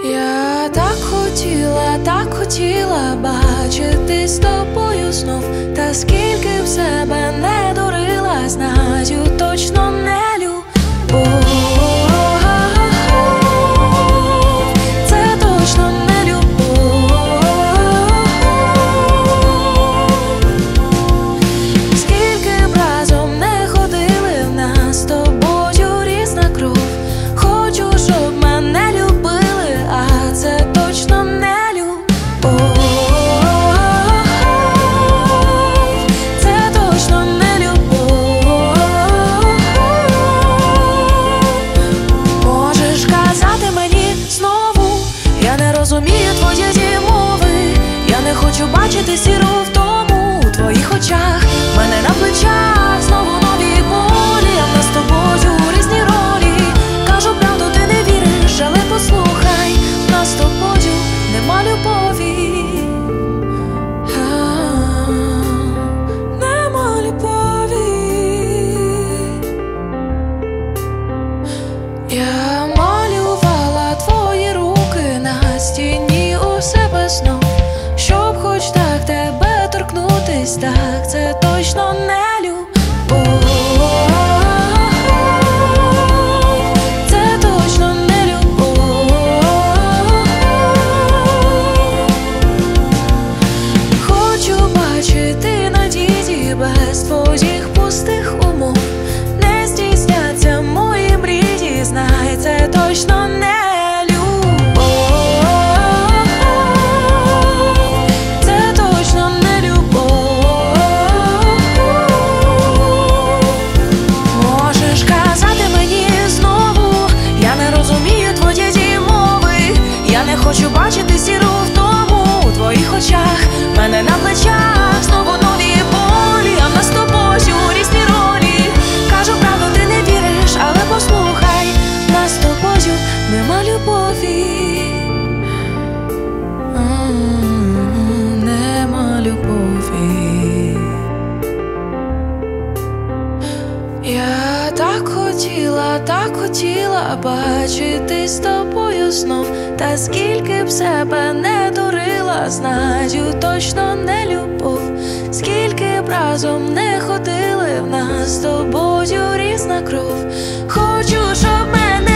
Я так хотіла бачити з тобою знов, та скільки в себе не дурила, знаю, точно не любов. Це точно не любов. Скільки б разом не ходили, в нас з тобою різна кров. Хочу, щоб мене любили, а це точно не любов. Це точно не любов. Можеш казати мені знову, я не розумію твоєї мови. Я не хочу бачити сіру втому у твоїх очах, мене на плечах знову нові болі, а в нас з тобою різні ролі. Кажу правду, ти не віриш, але послухай, в нас з тобою нема любові. Нема любові. Я малювала твої руки на стіні у себе знов, щоб хоч так тебе торкнутись, так це точно не любов. Це точно не любов. Хочу бачити надії без твоїх пустих умов. Не здійсняться мої мрії, знай, це точно не любов. Це точно не любов. Можеш казати мені знову, я не розумію твоєї мови. Я не хочу бачити сіру втому у твоїх очах, мене на плечах знову нові болі, а в нас з тобою різні ролі. Кажу правду, ти не віриш, але послухай, в нас з тобою нема любові. Нема любові. Я так хотіла бачити з тобою знов, та скільки б себе не дурила, знаю, точно не любов. Скільки б разом не ходили, в нас з тобою різна кров. Хочу, щоб мене